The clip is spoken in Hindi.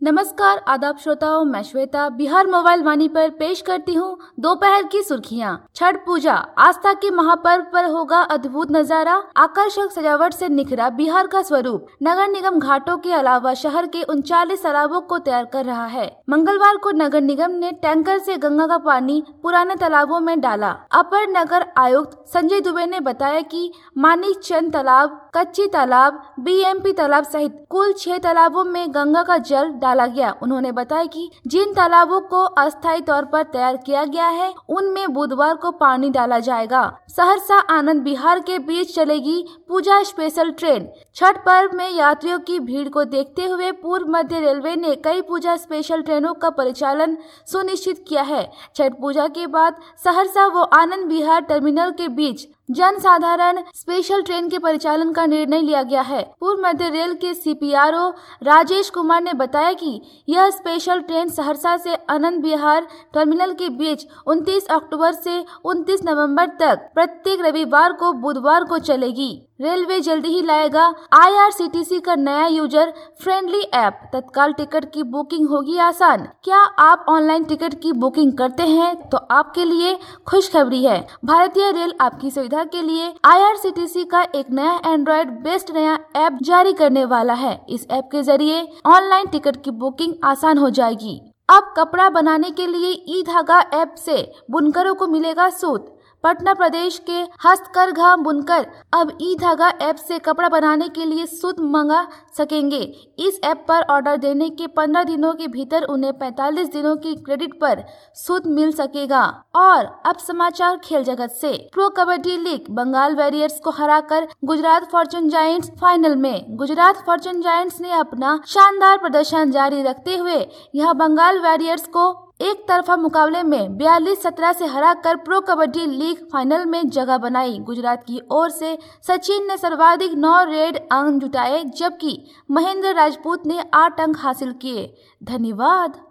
नमस्कार आदाब श्रोताओं, मैं श्वेता बिहार मोबाइल वाणी पर पेश करती हूँ दोपहर की सुर्खियाँ। छठ पूजा आस्था के महापर्व पर होगा अद्भुत नजारा। आकर्षक सजावट से निखरा बिहार का स्वरूप। नगर निगम घाटों के अलावा शहर के 39 तालाबों को तैयार कर रहा है। मंगलवार को नगर निगम ने टैंकर से गंगा का पानी पुराने तालाबों में डाला। अपर नगर आयुक्त संजय दुबे ने बताया कि मानिक चंद तालाब, कच्ची तालाब, बीएमपी तालाब सहित कुल 6 तालाबों में गंगा का जल डाला गया। उन्होंने बताया कि जिन तालाबों को अस्थायी तौर पर तैयार किया गया है उनमें बुधवार को पानी डाला जाएगा। सहरसा आनंद बिहार के बीच चलेगी पूजा स्पेशल ट्रेन। छठ पर्व में यात्रियों की भीड़ को देखते हुए पूर्व मध्य रेलवे ने कई पूजा स्पेशल ट्रेनों का परिचालन सुनिश्चित किया है। छठ पूजा के बाद सहरसा व आनंद विहार टर्मिनल के बीच जनसाधारण स्पेशल ट्रेन के परिचालन का निर्णय लिया गया है। पूर्व मध्य रेल के सीपीआरओ राजेश कुमार ने बताया कि यह स्पेशल ट्रेन सहरसा से आनंद विहार टर्मिनल के बीच 29 अक्टूबर से 29 नवंबर तक प्रत्येक रविवार को बुधवार को चलेगी। रेलवे जल्दी ही लाएगा IRCTC का नया user friendly app. Tatkal ticket की बुकिंग होगी आसान। क्या आप ऑनलाइन टिकट की बुकिंग करते हैं तो आपके लिए खुशखबरी है। भारतीय रेल आपकी सुविधा के लिए IRCTC का एक नया एंड्रॉइड बेस्ड नया ऐप जारी करने वाला है। इस ऐप के जरिए ऑनलाइन टिकट की बुकिंग आसान हो जाएगी। अब कपड़ा बनाने के लिए ई धागा ऐप से बुनकरों को मिलेगा सूत। पटना प्रदेश के हस्तकरघा बुनकर अब ई धागा ऐप से कपड़ा बनाने के लिए सूत मंगा सकेंगे। इस ऐप पर ऑर्डर देने के 15 दिनों के भीतर उन्हें 45 दिनों की क्रेडिट पर सूत मिल सकेगा। और अब समाचार खेल जगत से। Pro kabaddi league Bengal warriors को हराकर गुजरात फॉर्चून जायंट्स फाइनल में। गुजरात फॉर्चून जायंट्स ने अपना शानदार प्रदर्शन जारी रखते हुए यह बंगाल वॉरियर्स को एक तरफा मुकाबले में 42-17 से हराकर प्रो कबड्डी लीग फाइनल में जगह बनाई। गुजरात की ओर से सचिन ने सर्वाधिक 9 रेड अंक जुटाए जबकि महेंद्र राजपूत ने 8 अंक हासिल किए। धन्यवाद।